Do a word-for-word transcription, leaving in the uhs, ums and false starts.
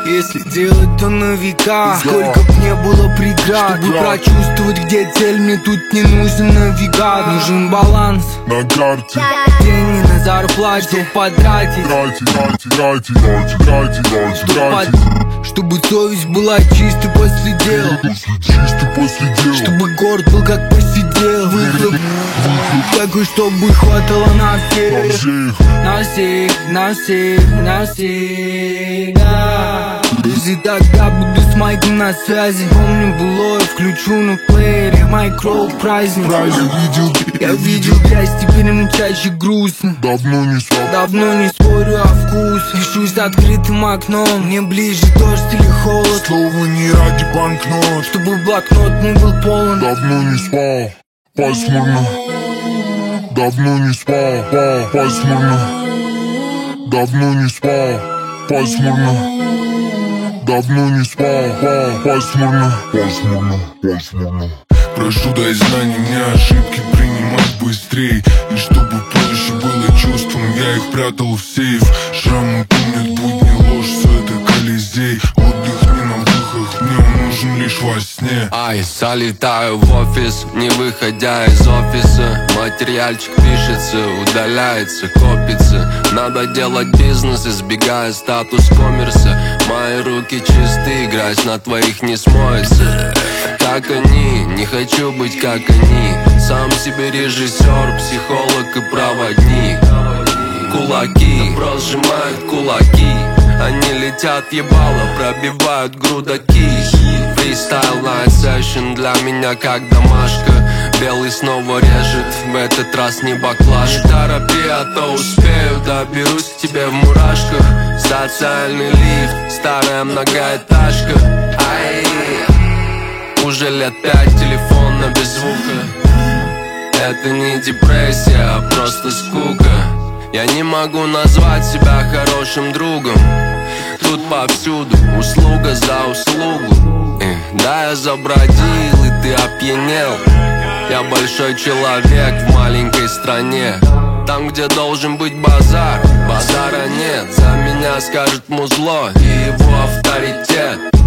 Если делать, то на века. Сколько б не было преград, чтобы прочувствовать, где цель. Мне тут не нужен навигат. Нужен баланс на карте, деньги на зарплате, чтоб потратить, тратить, тратить, тратить, тратить, тратить, тратить, тратить. Чтобы совесть была чистой после дела, чистой после дела. Чтобы город был как посидел. Выхлоп такой, чтобы хватало на всех, на всех, на всех, на всех, да. Если тогда буду с майком на связи, помню былое, включу на плеере майкроу праздник. Я видел, я видел грязь, теперь мне чаще грустно. Давно не спал, давно не спорю о вкусах. Пишусь с открытым окном, мне ближе дождь или холод. Слово не ради банкнот, чтобы блокнот мой был полон. Давно не спал, пасмурно. Давно не спал, пасмурно. Давно не спал, пасмурно. Давно не спал, пасмурно. Пасмурно, пасмурно. Прошу, дай знаний мне ошибки принимать быстрей. И чтобы проще было чувством, я их прятал в сейф. Шрамы помнят будни, ложь, все это Колизей. Отдых не на выхах, мне он нужен лишь во сне. Ай, залетаю в офис, не выходя из офиса. Материальчик пишется, удаляется, копится. Надо делать бизнес, избегая статус коммерса. Мои руки чистые, грязь на твоих не смоется. Как они, не хочу быть как они. Сам себе режиссер, психолог и проводник. Кулаки, наброс сжимают кулаки. Они летят ебало, пробивают грудаки. Фристайл Night Session для меня как домашка. Белый снова режет, в этот раз не баклаж. Терапия, то успею, доберусь к тебе в мурашках. Социальный лифт, старая многоэтажка. Ай, уже лет пять телефона без звука. Это не депрессия, а просто скука. Я не могу назвать себя хорошим другом. Тут повсюду услуга за услугу. Эх, да, я забродил, и ты опьянел. Я большой человек в маленькой стране. Там, где должен быть базар, базара нет. За меня скажет музло и его авторитет.